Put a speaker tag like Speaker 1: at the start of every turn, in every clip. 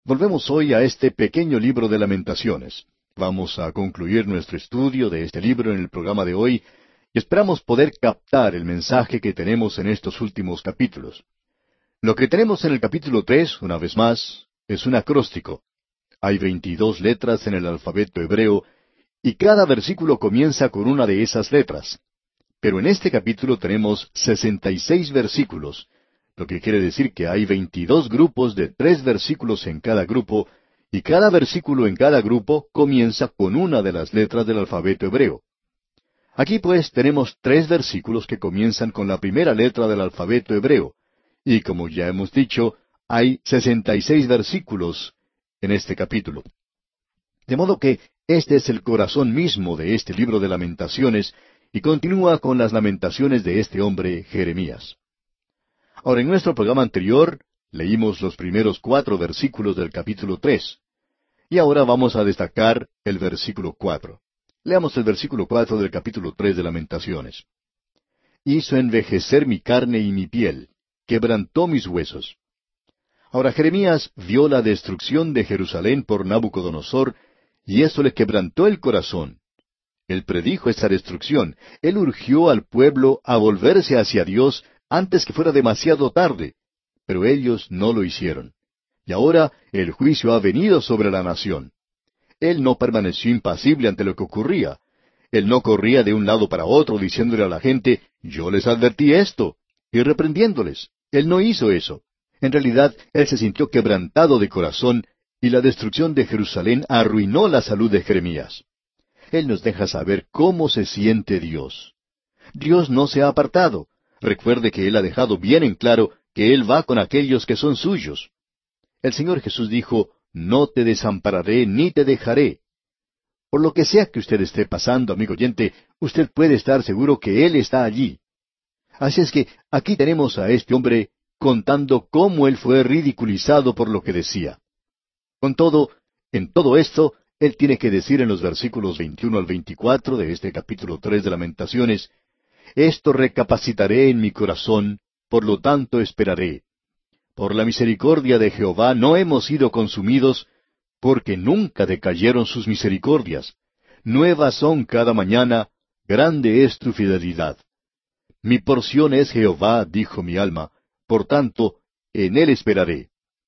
Speaker 1: Volvemos hoy a este pequeño libro de Lamentaciones. Vamos a concluir nuestro estudio de este libro en el programa de hoy y esperamos poder captar el mensaje que tenemos en estos últimos capítulos. Lo que tenemos en el capítulo 3, una vez más, es un acróstico. Hay 22 letras en el alfabeto hebreo y cada versículo comienza con una de esas letras. Pero en este capítulo tenemos 66 versículos, lo que quiere decir que hay 22 grupos de 3 versículos en cada grupo, y cada versículo en cada grupo comienza con una de las letras del alfabeto hebreo. Aquí pues tenemos 3 versículos que comienzan con la primera letra del alfabeto hebreo, y como ya hemos dicho, hay 66 versículos en este capítulo. De modo que este es el corazón mismo de este libro de Lamentaciones, y continúa con las lamentaciones de este hombre, Jeremías. Ahora, en nuestro programa anterior, leímos los primeros 4 versículos del capítulo 3, y ahora vamos a destacar el versículo 4. Leamos el versículo 4 del capítulo 3 de Lamentaciones. Hizo envejecer mi carne y mi piel, quebrantó mis huesos. Ahora Jeremías vio la destrucción de Jerusalén por Nabucodonosor, y eso le quebrantó el corazón. Él predijo esa destrucción. Él urgió al pueblo a volverse hacia Dios antes que fuera demasiado tarde, pero ellos no lo hicieron. Y ahora el juicio ha venido sobre la nación. Él no permaneció impasible ante lo que ocurría. Él no corría de un lado para otro diciéndole a la gente, yo les advertí esto, y reprendiéndoles. Él no hizo eso. En realidad, él se sintió quebrantado de corazón, y la destrucción de Jerusalén arruinó la salud de Jeremías. Él nos deja saber cómo se siente Dios. Dios no se ha apartado. Recuerde que Él ha dejado bien en claro que Él va con aquellos que son suyos. El Señor Jesús dijo, no te desampararé ni te dejaré. Por lo que sea que usted esté pasando, amigo oyente, usted puede estar seguro que Él está allí. Así es que aquí tenemos a este hombre contando cómo él fue ridiculizado por lo que decía. Con todo, en todo esto, él tiene que decir en los versículos 21 al 24 de este capítulo 3 de Lamentaciones, esto recapacitaré en mi corazón, por lo tanto esperaré. Por la misericordia de Jehová no hemos sido consumidos, porque nunca decayeron sus misericordias. Nuevas son cada mañana, grande es tu fidelidad. Mi porción es Jehová, dijo mi alma, por tanto, en él esperaré.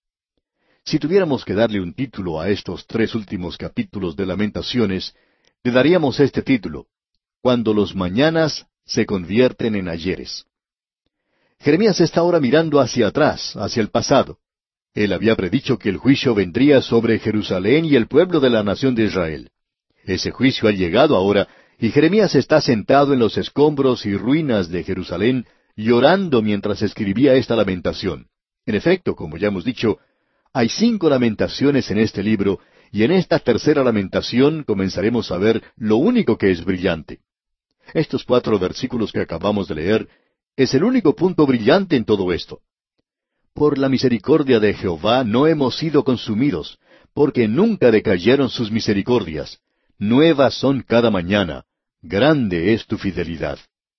Speaker 1: Si tuviéramos que darle un título a estos 3 últimos capítulos de Lamentaciones, le daríamos este título, Cuando los mañanas se convierten en ayeres. Jeremías está ahora mirando hacia atrás, hacia el pasado. Él había predicho que el juicio vendría sobre Jerusalén y el pueblo de la nación de Israel. Ese juicio ha llegado ahora, y Jeremías está sentado en los escombros y ruinas de Jerusalén, llorando mientras escribía esta lamentación. En efecto, como ya hemos dicho, hay 5 lamentaciones en este libro, y en esta tercera lamentación comenzaremos a ver lo único que es brillante. Estos 4 versículos que acabamos de leer es el único punto brillante en todo esto. Por la misericordia de Jehová no hemos sido consumidos, porque nunca decayeron sus misericordias. Nuevas son cada mañana, grande es tu fidelidad.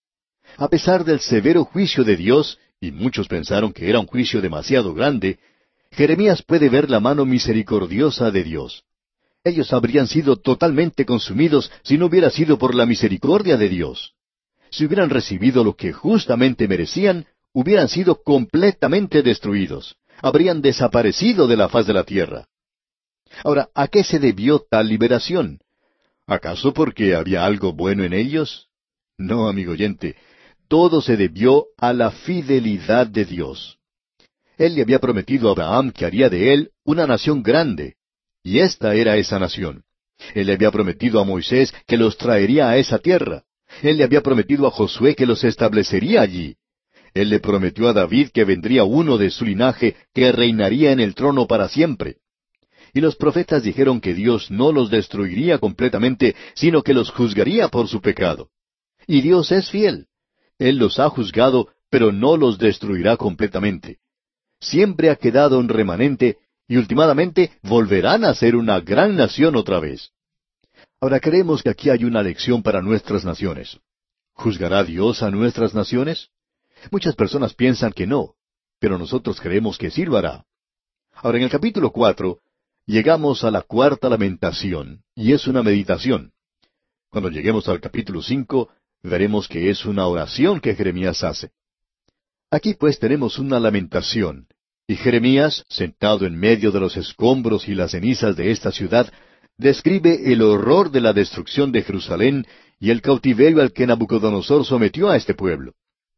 Speaker 1: A pesar del severo juicio de Dios, y muchos pensaron que era un juicio demasiado grande, Jeremías puede ver la mano misericordiosa de Dios. Ellos habrían sido totalmente consumidos si no hubiera sido por la misericordia de Dios. Si hubieran recibido lo que justamente merecían, hubieran sido completamente destruidos. Habrían desaparecido de la faz de la tierra. Ahora, ¿a qué se debió tal liberación? ¿Acaso porque había algo bueno en ellos? No, amigo oyente, todo se debió a la fidelidad de Dios. Él le había prometido a Abraham que haría de él una nación grande, y esta era esa nación. Él le había prometido a Moisés que los traería a esa tierra. Él le había prometido a Josué que los establecería allí. Él le prometió a David que vendría uno de su linaje que reinaría en el trono para siempre. Y los profetas dijeron que Dios no los destruiría completamente, sino que los juzgaría por su pecado. Y Dios es fiel. Él los ha juzgado, pero no los destruirá completamente. Siempre ha quedado un remanente, y últimamente volverán a ser una gran nación otra vez. Ahora creemos que aquí hay una lección para nuestras naciones. ¿Juzgará Dios a nuestras naciones? Muchas personas piensan que no, pero nosotros creemos que sí lo hará. Ahora en el capítulo 4 llegamos a la cuarta lamentación, y es una meditación. Cuando lleguemos al capítulo 5, veremos que es una oración que Jeremías hace. Aquí pues tenemos una lamentación, y Jeremías, sentado en medio de los escombros y las cenizas de esta ciudad, describe el horror de la destrucción de Jerusalén y el cautiverio al que Nabucodonosor sometió a este pueblo.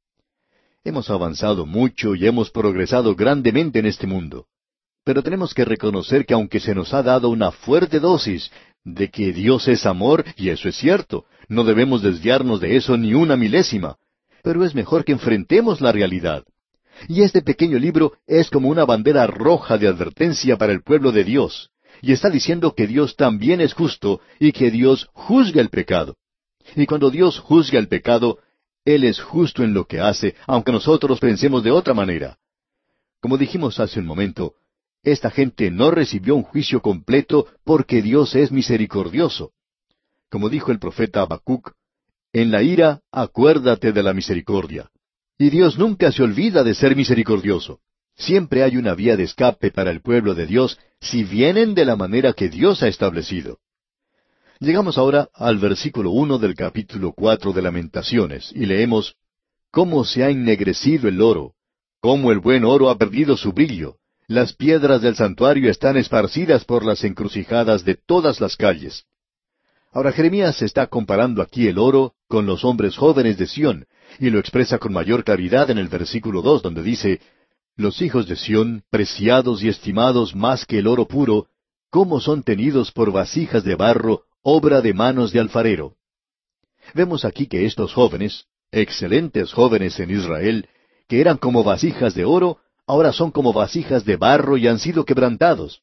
Speaker 1: Hemos avanzado mucho y hemos progresado grandemente en este mundo. Pero tenemos que reconocer que aunque se nos ha dado una fuerte dosis de que Dios es amor, y eso es cierto, no debemos desviarnos de eso ni una milésima, pero es mejor que enfrentemos la realidad. Y este pequeño libro es como una bandera roja de advertencia para el pueblo de Dios, y está diciendo que Dios también es justo y que Dios juzga el pecado. Y cuando Dios juzga el pecado, Él es justo en lo que hace, aunque nosotros pensemos de otra manera. Como dijimos hace un momento, esta gente no recibió un juicio completo porque Dios es misericordioso. Como dijo el profeta Habacuc, en la ira acuérdate de la misericordia. Y Dios nunca se olvida de ser misericordioso. Siempre hay una vía de escape para el pueblo de Dios si vienen de la manera que Dios ha establecido. Llegamos ahora al versículo 1 del capítulo 4 de Lamentaciones, y leemos, «Cómo se ha ennegrecido el oro, cómo el buen oro ha perdido su brillo. Las piedras del santuario están esparcidas por las encrucijadas de todas las calles». Ahora Jeremías está comparando aquí el oro con los hombres jóvenes de Sión, y lo expresa con mayor claridad en el versículo 2, donde dice, «Los hijos de Sión, preciados y estimados más que el oro puro, cómo son tenidos por vasijas de barro, obra de manos de alfarero». Vemos aquí que estos jóvenes, excelentes jóvenes en Israel, que eran como vasijas de oro, ahora son como vasijas de barro y han sido quebrantados.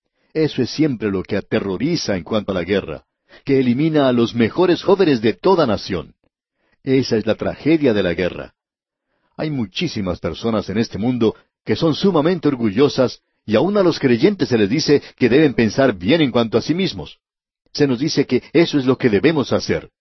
Speaker 1: Eso es siempre lo que aterroriza en cuanto a la guerra, que elimina a los mejores jóvenes de toda nación. Esa es la tragedia de la guerra. Hay muchísimas personas en este mundo que son sumamente orgullosas, y aun a los creyentes se les dice que deben pensar bien en cuanto a sí mismos. Se nos dice que eso es lo que debemos hacer.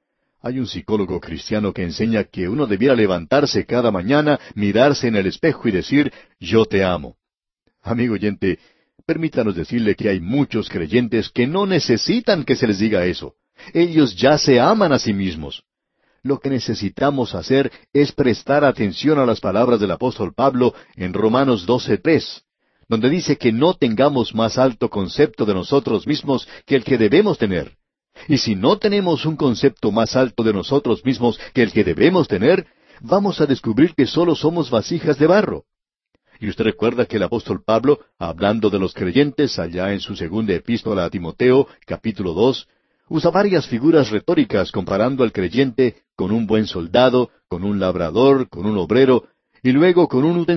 Speaker 1: Hay un psicólogo cristiano que enseña que uno debiera levantarse cada mañana, mirarse en el espejo y decir, «Yo te amo». Amigo oyente, permítanos decirle que hay muchos creyentes que no necesitan que se les diga eso. Ellos ya se aman a sí mismos. Lo que necesitamos hacer es prestar atención a las palabras del apóstol Pablo en Romanos 12:3, donde dice que no tengamos más alto concepto de nosotros mismos que el que debemos tener. Y si no tenemos un concepto más alto de nosotros mismos que el que debemos tener, vamos a descubrir que solo somos vasijas de barro. Y usted recuerda que el apóstol Pablo, hablando de los creyentes allá en su segunda epístola a Timoteo, capítulo 2, usa varias figuras retóricas comparando al creyente con un buen soldado, con un labrador, con un obrero, y luego con un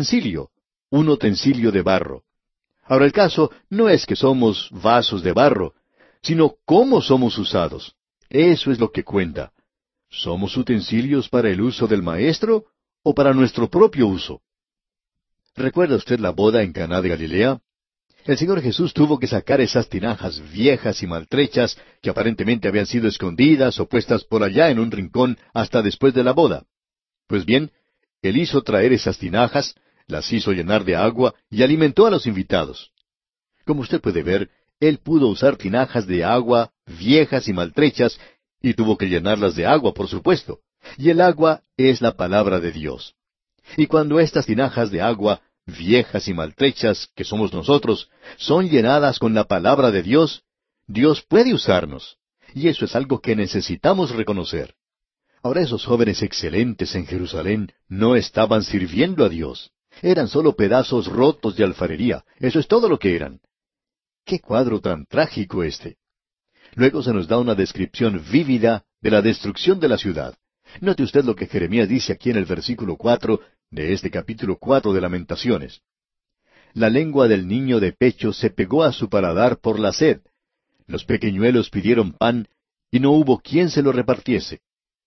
Speaker 1: utensilio de barro. Ahora el caso no es que somos vasos de barro, sino cómo somos usados. Eso es lo que cuenta. ¿Somos utensilios para el uso del Maestro o para nuestro propio uso? ¿Recuerda usted la boda en Caná de Galilea? El Señor Jesús tuvo que sacar esas tinajas viejas y maltrechas que aparentemente habían sido escondidas o puestas por allá en un rincón hasta después de la boda. Pues bien, Él hizo traer esas tinajas, las hizo llenar de agua y alimentó a los invitados. Como usted puede ver, Él pudo usar tinajas de agua viejas y maltrechas y tuvo que llenarlas de agua, por supuesto. Y el agua es la palabra de Dios. Y cuando estas tinajas de agua viejas y maltrechas, que somos nosotros, son llenadas con la palabra de Dios, Dios puede usarnos. Y eso es algo que necesitamos reconocer. Ahora esos jóvenes excelentes en Jerusalén no estaban sirviendo a Dios. Eran solo pedazos rotos de alfarería. Eso es todo lo que eran. ¡Qué cuadro tan trágico este! Luego se nos da una descripción vívida de la destrucción de la ciudad. Note usted lo que Jeremías dice aquí en el versículo 4 de este capítulo 4 de Lamentaciones. La lengua del niño de pecho se pegó a su paladar por la sed. Los pequeñuelos pidieron pan, y no hubo quien se lo repartiese.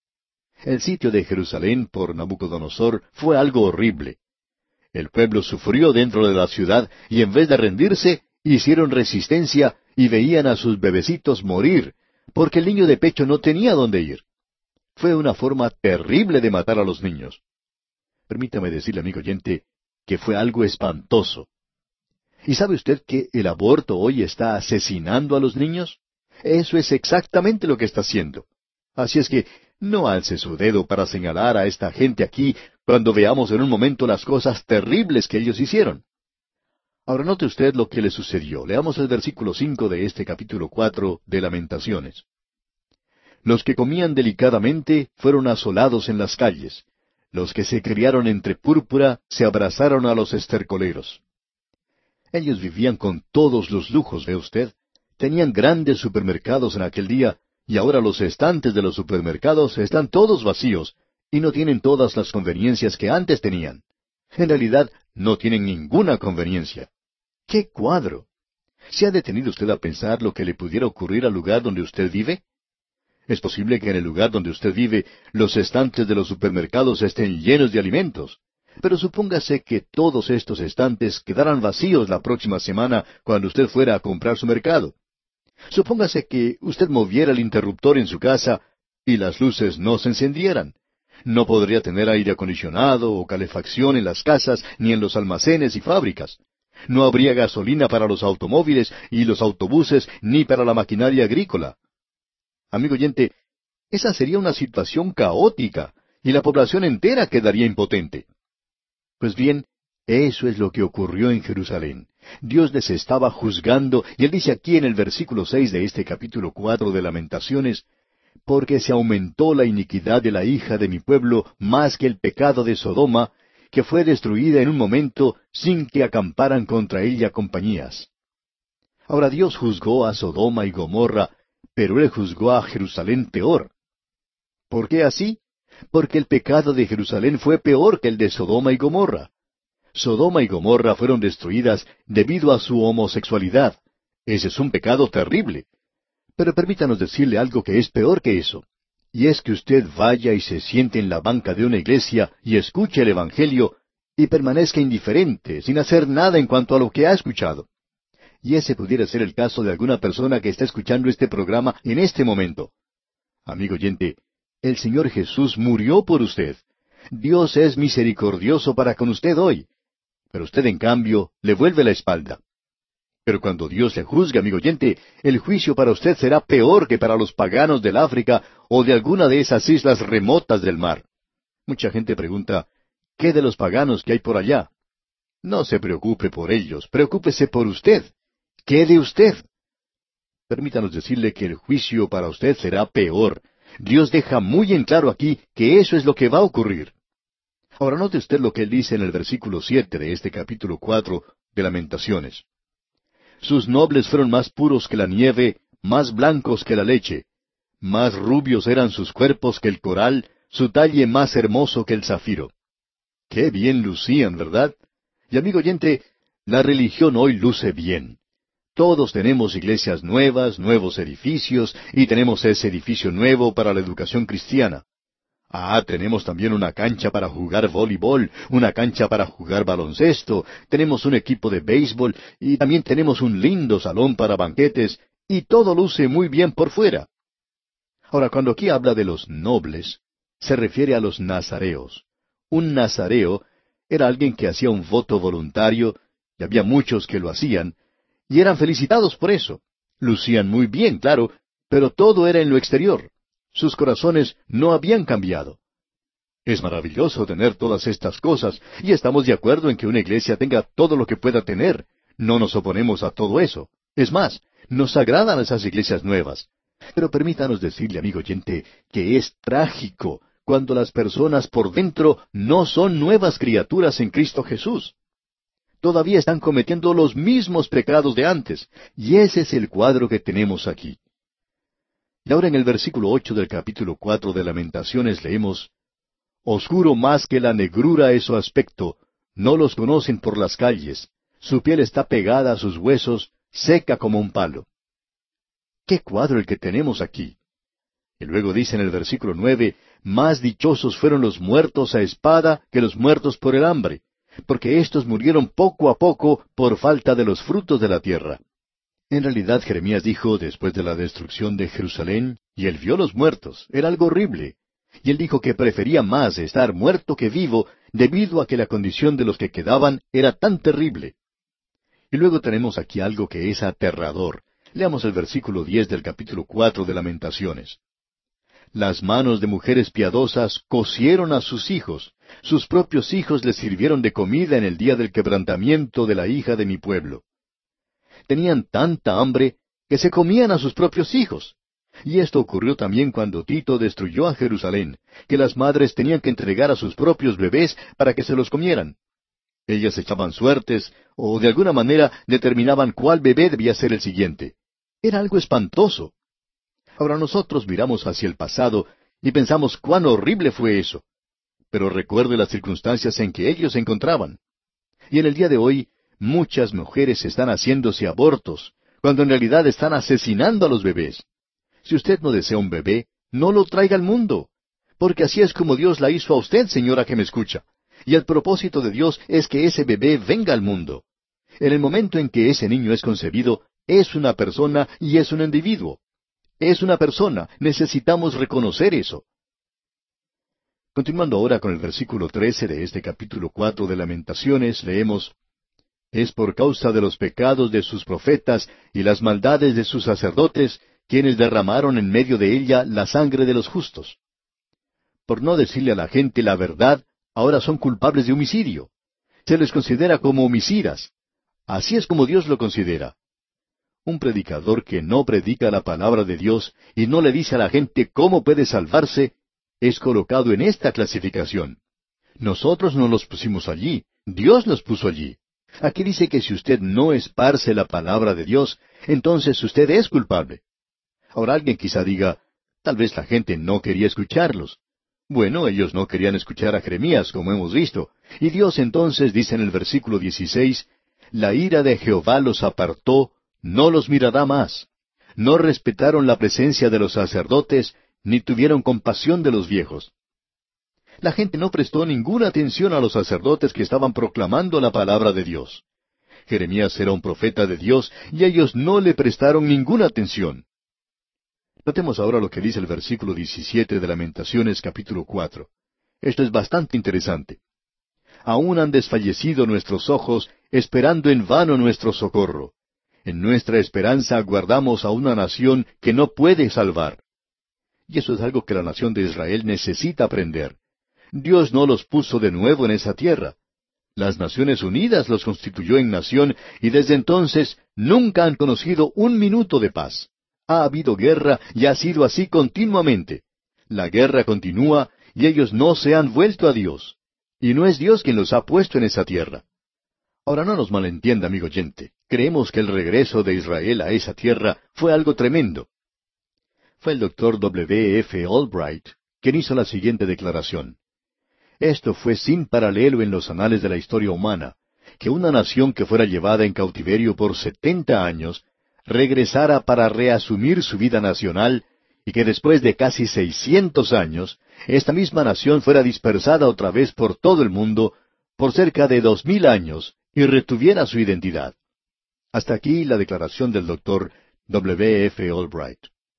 Speaker 1: El sitio de Jerusalén por Nabucodonosor fue algo horrible. El pueblo sufrió dentro de la ciudad, y en vez de rendirse, hicieron resistencia y veían a sus bebecitos morir, porque el niño de pecho no tenía dónde ir. Fue una forma terrible de matar a los niños. Permítame decirle, amigo oyente, que fue algo espantoso. ¿Y sabe usted que el aborto hoy está asesinando a los niños? Eso es exactamente lo que está haciendo. Así es que no alce su dedo para señalar a esta gente aquí cuando veamos en un momento las cosas terribles que ellos hicieron. Ahora note usted lo que le sucedió. Leamos el versículo 5 de este capítulo 4 de Lamentaciones. Los que comían delicadamente fueron asolados en las calles. Los que se criaron entre púrpura se abrazaron a los estercoleros. Ellos vivían con todos los lujos, ¿ve usted? Tenían grandes supermercados en aquel día, y ahora los estantes de los supermercados están todos vacíos, y no tienen todas las conveniencias que antes tenían. En realidad, no tienen ninguna conveniencia. ¡Qué cuadro! ¿Se ha detenido usted a pensar lo que le pudiera ocurrir al lugar donde usted vive? Es posible que en el lugar donde usted vive los estantes de los supermercados estén llenos de alimentos, pero supóngase que todos estos estantes quedaran vacíos la próxima semana cuando usted fuera a comprar su mercado. Supóngase que usted moviera el interruptor en su casa y las luces no se encendieran. No podría tener aire acondicionado o calefacción en las casas ni en los almacenes y fábricas. No habría gasolina para los automóviles y los autobuses ni para la maquinaria agrícola. Amigo oyente, esa sería una situación caótica y la población entera quedaría impotente. Pues bien, eso es lo que ocurrió en Jerusalén. Dios les estaba juzgando, y Él dice aquí en el versículo 6 de este capítulo 4 de Lamentaciones, porque se aumentó la iniquidad de la hija de mi pueblo más que el pecado de Sodoma, que fue destruida en un momento sin que acamparan contra ella compañías. Ahora Dios juzgó a Sodoma y Gomorra, pero Él juzgó a Jerusalén peor. ¿Por qué así? Porque el pecado de Jerusalén fue peor que el de Sodoma y Gomorra. Sodoma y Gomorra fueron destruidas debido a su homosexualidad. Ese es un pecado terrible. Pero permítanos decirle algo que es peor que eso. Y es que usted vaya y se siente en la banca de una iglesia y escuche el Evangelio y permanezca indiferente, sin hacer nada en cuanto a lo que ha escuchado. Y ese pudiera ser el caso de alguna persona que está escuchando este programa en este momento. Amigo oyente, el Señor Jesús murió por usted. Dios es misericordioso para con usted hoy. Pero usted, en cambio, le vuelve la espalda. Pero cuando Dios le juzgue, amigo oyente, el juicio para usted será peor que para los paganos del África o de alguna de esas islas remotas del mar. Mucha gente pregunta, ¿qué de los paganos que hay por allá? No se preocupe por ellos, preocúpese por usted. ¿Qué de usted? Permítanos decirle que el juicio para usted será peor. Dios deja muy en claro aquí que eso es lo que va a ocurrir. Ahora note usted lo que él dice en el versículo 7 de este capítulo 4 de Lamentaciones. Sus nobles fueron más puros que la nieve, más blancos que la leche. Más rubios eran sus cuerpos que el coral, su talle más hermoso que el zafiro. Qué bien lucían, ¿verdad? Y amigo oyente, la religión hoy luce bien. Todos tenemos iglesias nuevas, nuevos edificios, y tenemos ese edificio nuevo para la educación cristiana. Tenemos también una cancha para jugar voleibol, una cancha para jugar baloncesto, tenemos un equipo de béisbol y también tenemos un lindo salón para banquetes, y todo luce muy bien por fuera. Ahora, cuando aquí habla de los nobles, se refiere a los nazareos. Un nazareo era alguien que hacía un voto voluntario, y había muchos que lo hacían, y eran felicitados por eso. Lucían muy bien, claro, pero todo era en lo exterior. Sus corazones no habían cambiado. Es maravilloso tener todas estas cosas, y estamos de acuerdo en que una iglesia tenga todo lo que pueda tener. No nos oponemos a todo eso. Es más, nos agradan esas iglesias nuevas. Pero permítanos decirle, amigo oyente, que es trágico cuando las personas por dentro no son nuevas criaturas en Cristo Jesús. Todavía están cometiendo los mismos pecados de antes, y ese es el cuadro que tenemos aquí. Y ahora en el versículo 8 del capítulo 4 de Lamentaciones leemos, Oscuro más que la negrura es su aspecto, no los conocen por las calles, su piel está pegada a sus huesos, seca como un palo. ¡Qué cuadro el que tenemos aquí! Y luego dice en el versículo 9, Más dichosos fueron los muertos a espada que los muertos por el hambre, porque éstos murieron poco a poco por falta de los frutos de la tierra. En realidad Jeremías dijo, después de la destrucción de Jerusalén, y él vio los muertos, era algo horrible. Y él dijo que prefería más estar muerto que vivo, debido a que la condición de los que quedaban era tan terrible. Y luego tenemos aquí algo que es aterrador. Leamos el versículo 10 del capítulo 4 de Lamentaciones. Las manos de mujeres piadosas cocieron a sus propios hijos les sirvieron de comida en el día del quebrantamiento de la hija de mi pueblo. Tenían tanta hambre que se comían a sus propios hijos. Y esto ocurrió también cuando Tito destruyó a Jerusalén, que las madres tenían que entregar a sus propios bebés para que se los comieran. Ellas echaban suertes, o de alguna manera determinaban cuál bebé debía ser el siguiente. Era algo espantoso. Ahora nosotros miramos hacia el pasado y pensamos cuán horrible fue eso. Pero recuerde las circunstancias en que ellos se encontraban. Y en el día de hoy, muchas mujeres están haciéndose abortos, cuando en realidad están asesinando a los bebés. Si usted no desea un bebé, no lo traiga al mundo, porque así es como Dios la hizo a usted, señora que me escucha. Y el propósito de Dios es que ese bebé venga al mundo. En el momento en que ese niño es concebido, es una persona y es un individuo. Es una persona, necesitamos reconocer eso. Continuando ahora con el versículo 13 de este capítulo 4 de Lamentaciones, leemos: Es por causa de los pecados de sus profetas y las maldades de sus sacerdotes, quienes derramaron en medio de ella la sangre de los justos. Por no decirle a la gente la verdad, ahora son culpables de homicidio. Se les considera como homicidas. Así es como Dios lo considera. Un predicador que no predica la palabra de Dios y no le dice a la gente cómo puede salvarse, es colocado en esta clasificación. Nosotros no los pusimos allí, Dios los puso allí. Aquí dice que si usted no esparce la palabra de Dios, entonces usted es culpable. Ahora alguien quizá diga, tal vez la gente no quería escucharlos. Bueno, ellos no querían escuchar a Jeremías, como hemos visto. Y Dios entonces dice en el versículo 16, La ira de Jehová los apartó, no los mirará más. No respetaron la presencia de los sacerdotes, ni tuvieron compasión de los viejos. La gente no prestó ninguna atención a los sacerdotes que estaban proclamando la palabra de Dios. Jeremías era un profeta de Dios, y ellos no le prestaron ninguna atención. Notemos ahora lo que dice el versículo 17 de Lamentaciones capítulo 4. Esto es bastante interesante. Aún han desfallecido nuestros ojos, esperando en vano nuestro socorro. En nuestra esperanza aguardamos a una nación que no puede salvar. Y eso es algo que la nación de Israel necesita aprender. Dios no los puso de nuevo en esa tierra. Las Naciones Unidas los constituyó en nación y desde entonces nunca han conocido un minuto de paz. Ha habido guerra y ha sido así continuamente. La guerra continúa y ellos no se han vuelto a Dios. Y no es Dios quien los ha puesto en esa tierra. Ahora no nos malentienda, amigo oyente. Creemos que el regreso de Israel a esa tierra fue algo tremendo. Fue el doctor W. F. Albright quien hizo la siguiente declaración. Esto fue sin paralelo en los anales de la historia humana, que una nación que fuera llevada en cautiverio por 70 años, regresara para reasumir su vida nacional, y que después de casi 600 años, esta misma nación fuera dispersada otra vez por todo el mundo, por cerca de 2000 años, y retuviera su identidad. Hasta aquí la declaración del doctor W. F. Albright.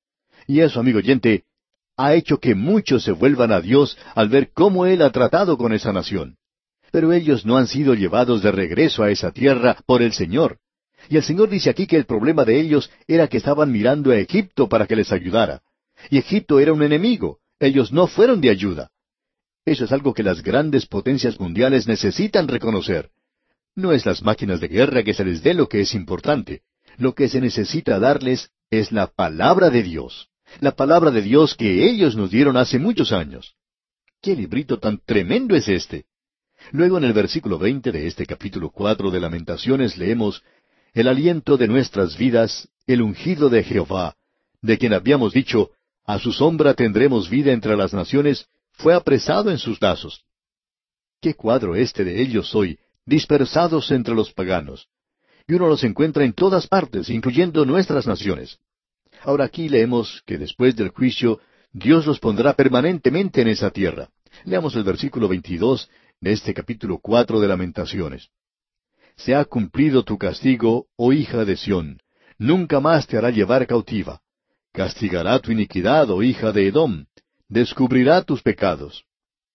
Speaker 1: Y eso, amigo oyente, ha hecho que muchos se vuelvan a Dios al ver cómo Él ha tratado con esa nación. Pero ellos no han sido llevados de regreso a esa tierra por el Señor. Y el Señor dice aquí que el problema de ellos era que estaban mirando a Egipto para que les ayudara. Y Egipto era un enemigo. Ellos no fueron de ayuda. Eso es algo que las grandes potencias mundiales necesitan reconocer. No es las máquinas de guerra que se les dé lo que es importante. Lo que se necesita darles es la palabra de Dios. La palabra de Dios que ellos nos dieron hace muchos años. ¡Qué librito tan tremendo es este! Luego en el versículo 20 de este capítulo 4 de Lamentaciones leemos, El aliento de nuestras vidas, el ungido de Jehová, de quien habíamos dicho, a su sombra tendremos vida entre las naciones, fue apresado en sus lazos. ¡Qué cuadro este de ellos hoy, dispersados entre los paganos! Y uno los encuentra en todas partes, incluyendo nuestras naciones. Ahora aquí leemos que después del juicio, Dios los pondrá permanentemente en esa tierra. Leamos el versículo 22 de este capítulo 4 de Lamentaciones. Se ha cumplido tu castigo, oh hija de Sión. Nunca más te hará llevar cautiva. Castigará tu iniquidad, oh hija de Edom. Descubrirá tus pecados.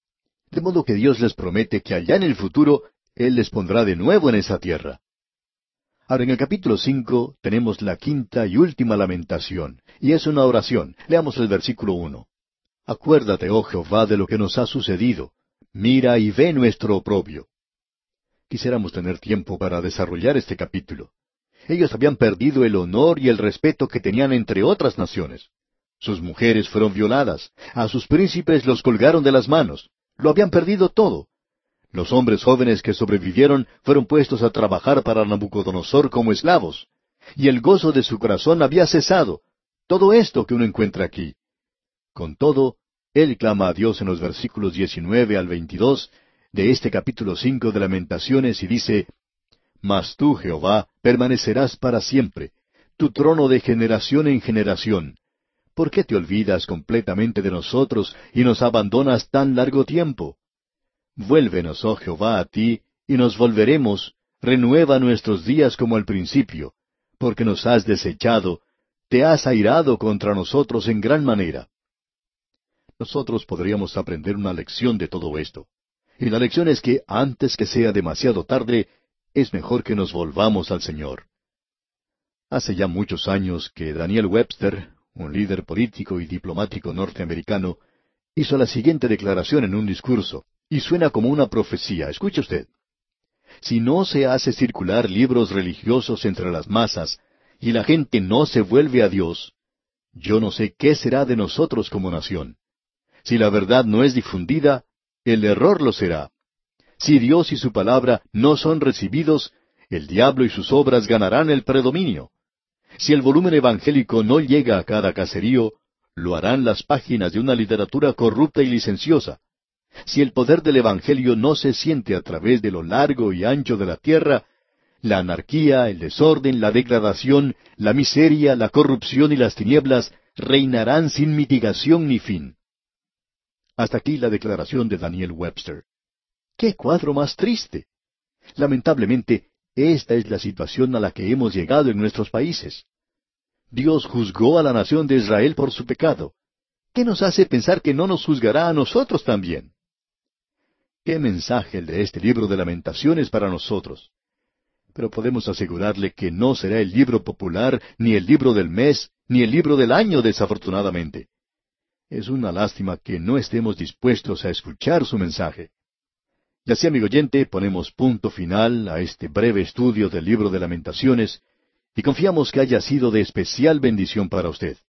Speaker 1: De modo que Dios les promete que allá en el futuro, Él les pondrá de nuevo en esa tierra. Ahora, en el capítulo 5 tenemos la quinta y última lamentación, y es una oración. Leamos el versículo 1. Acuérdate, oh Jehová, de lo que nos ha sucedido. Mira y ve nuestro oprobio. Quisiéramos tener tiempo para desarrollar este capítulo. Ellos habían perdido el honor y el respeto que tenían entre otras naciones. Sus mujeres fueron violadas, a sus príncipes los colgaron de las manos. Lo habían perdido todo. Los hombres jóvenes que sobrevivieron fueron puestos a trabajar para Nabucodonosor como esclavos. Y el gozo de su corazón había cesado. Todo esto que uno encuentra aquí. Con todo, él clama a Dios en los versículos 19 al 22 de este capítulo 5 de Lamentaciones y dice, Mas tú, Jehová, permanecerás para siempre, tu trono de generación en generación. ¿Por qué te olvidas completamente de nosotros y nos abandonas tan largo tiempo? Vuélvenos, oh Jehová, a ti, y nos volveremos, renueva nuestros días como al principio, porque nos has desechado, te has airado contra nosotros en gran manera. Nosotros podríamos aprender una lección de todo esto. Y la lección es que antes que sea demasiado tarde, es mejor que nos volvamos al Señor. Hace ya muchos años que Daniel Webster, un líder político y diplomático norteamericano, hizo la siguiente declaración en un discurso, y suena como una profecía. Escuche usted. Si no se hace circular libros religiosos entre las masas, y la gente no se vuelve a Dios, yo no sé qué será de nosotros como nación. Si la verdad no es difundida, el error lo será. Si Dios y su palabra no son recibidos, el diablo y sus obras ganarán el predominio. Si el volumen evangélico no llega a cada caserío, lo harán las páginas de una literatura corrupta y licenciosa. Si el poder del Evangelio no se siente a través de lo largo y ancho de la tierra, la anarquía, el desorden, la degradación, la miseria, la corrupción y las tinieblas reinarán sin mitigación ni fin. Hasta aquí la declaración de Daniel Webster. ¡Qué cuadro más triste! Lamentablemente, esta es la situación a la que hemos llegado en nuestros países. Dios juzgó a la nación de Israel por su pecado. ¿Qué nos hace pensar que no nos juzgará a nosotros también? ¡Qué mensaje el de este libro de Lamentaciones para nosotros! Pero podemos asegurarle que no será el libro popular, ni el libro del mes, ni el libro del año, desafortunadamente. Es una lástima que no estemos dispuestos a escuchar su mensaje. Y así, amigo oyente, ponemos punto final a este breve estudio del libro de Lamentaciones, y confiamos que haya sido de especial bendición para usted.